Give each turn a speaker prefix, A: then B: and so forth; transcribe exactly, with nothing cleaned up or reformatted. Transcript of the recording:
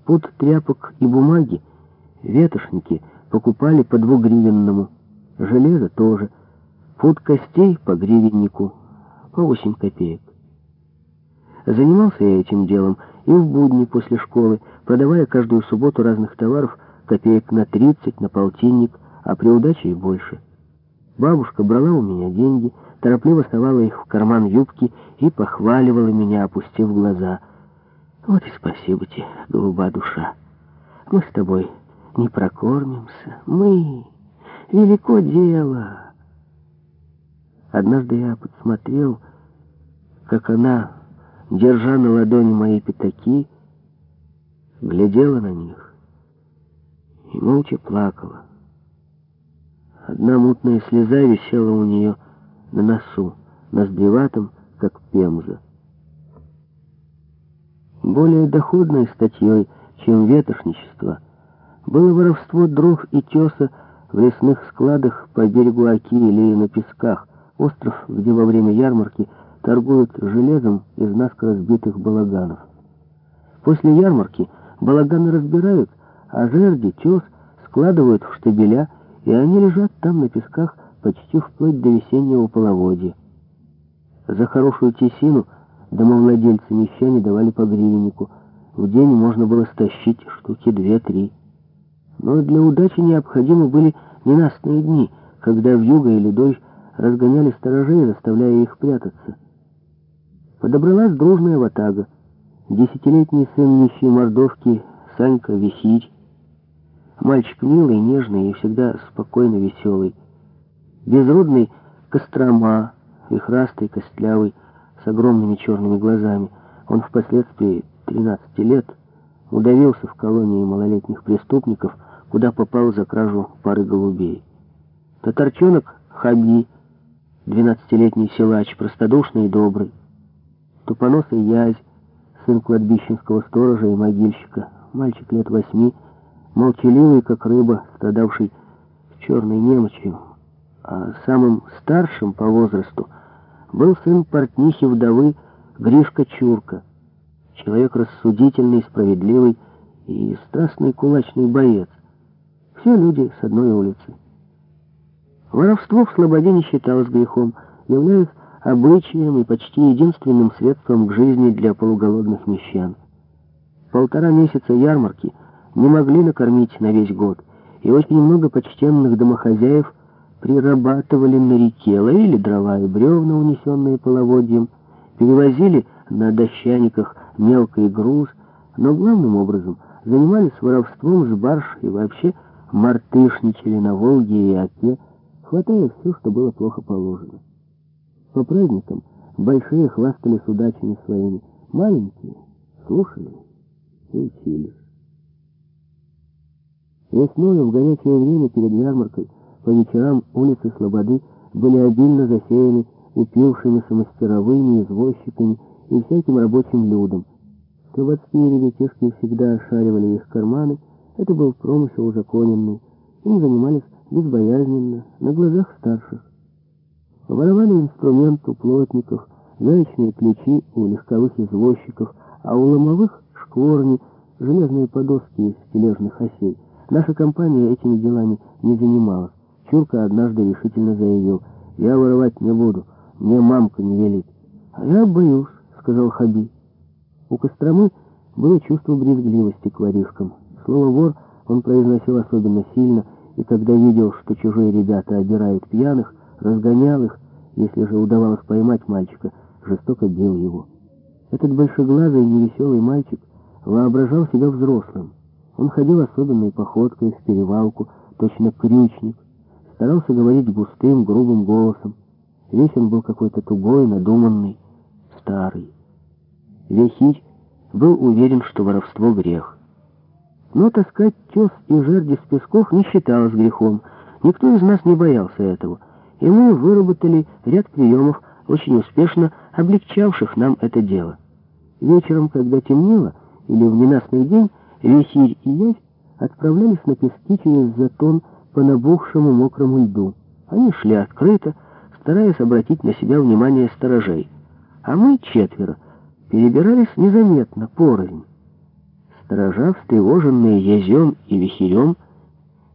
A: Пуд тряпок и бумаги ветошники покупали по двугривенному, железо тоже, пуд костей по гривеннику, по восемь копеек. Занимался я этим делом и в будни после школы, продавая каждую субботу разных товаров копеек на тридцать, на полтинник, а при удаче и больше. Бабушка брала у меня деньги, торопливо совала их в карман юбки и похваливала меня, опустив глаза. Вот и спасибо тебе, голуба душа. Мы с тобой не прокормимся. Мы... Велико дело. Однажды я подсмотрел, как она, держа на ладони мои пятаки, глядела на них и молча плакала. Одна мутная слеза висела у нее на носу, ноздреватом, как пемза. Более доходной статьей, чем ветошничество, было воровство дров и теса в лесных складах по берегу Оки или на песках, остров, где во время ярмарки торгуют железом из наскоро сбитых балаганов. После ярмарки балаганы разбирают, а жерди, тес складывают в штабеля, и они лежат там на песках почти вплоть до весеннего половодья. За хорошую тесину домовладельцы-мещане давали по гривеннику. В день можно было стащить штуки две-три. Но для удачи необходимы были ненастные дни, когда вьюга или дождь разгоняли сторожей, заставляя их прятаться. Подобралась дружная ватага. Десятилетний сын нищей мордовки Санька Вихирь. Мальчик милый, нежный и всегда спокойно веселый. Безродный Кострома, вихрастый, костлявый, с огромными черными глазами. Он впоследствии тринадцати лет удавился в колонии малолетних преступников, куда попал за кражу пары голубей. Татарчонок Хаби, двенадцатилетний силач, простодушный и добрый. Тупоносый Язь, сын кладбищенского сторожа и могильщика, мальчик лет восьми, молчаливый, как рыба, страдавший черной немочью. А самым старшим по возрасту был сын портнихи-вдовы Гришка Чурка, человек рассудительный, справедливый и страстный кулачный боец. Все люди с одной улицы. Воровство в Слободе не считалось грехом, являясь обычаем и почти единственным средством к жизни для полуголодных мещан. Полтора месяца ярмарки не могли накормить на весь год, и очень много почтенных домохозяев прирабатывали на реке, ловили дрова и бревна, унесенные половодьем, перевозили на дощаниках мелкий груз, но главным образом занимались воровством с барж и вообще мартышничали на Волге и Оке, хватая все, что было плохо положено. По праздникам большие хвастались удачами своими, маленькие слушали и учились. Весной, в горячее время перед ярмаркой, по вечерам улицы Слободы были обильно засеяны упившимися мастеровыми, извозчиками и всяким рабочим людом. Слободские ребятишки всегда ошаривали их карманы, это был промысел узаконенный, им занимались безбоязненно, на глазах старших. Воровали инструмент у плотников, гаечные ключи у легковых извозчиков, а у ломовых — шкворни, железные подоски из тележных осей. Наша компания этими делами не занималась. Чурка однажды решительно заявил: «Я воровать не буду, мне мамка не велит». «А я боюсь», — сказал Хаби. У Костромы было чувство брезгливости к воришкам. Слово «вор» он произносил особенно сильно, и когда видел, что чужие ребята обирают пьяных, разгонял их, если же удавалось поймать мальчика, жестоко бил его. Этот большеглазый невеселый мальчик воображал себя взрослым. Он ходил особенной походкой в перевалку, точно крючник, старался говорить густым, грубым голосом. Весь он был какой-то тугой, надуманный, старый. Вихирь был уверен, что воровство — грех. Но таскать тес и жерди с песков не считалось грехом. Никто из нас не боялся этого, и мы выработали ряд приемов, очень успешно облегчавших нам это дело. Вечером, когда темнело, или в ненастный день, Вихирь и Язь отправлялись на пески через затон по набухшему мокрому льду. Они шли открыто, стараясь обратить на себя внимание сторожей. А мы, четверо, перебирались незаметно, порознь. Сторожа, встревоженные язем и вихерем,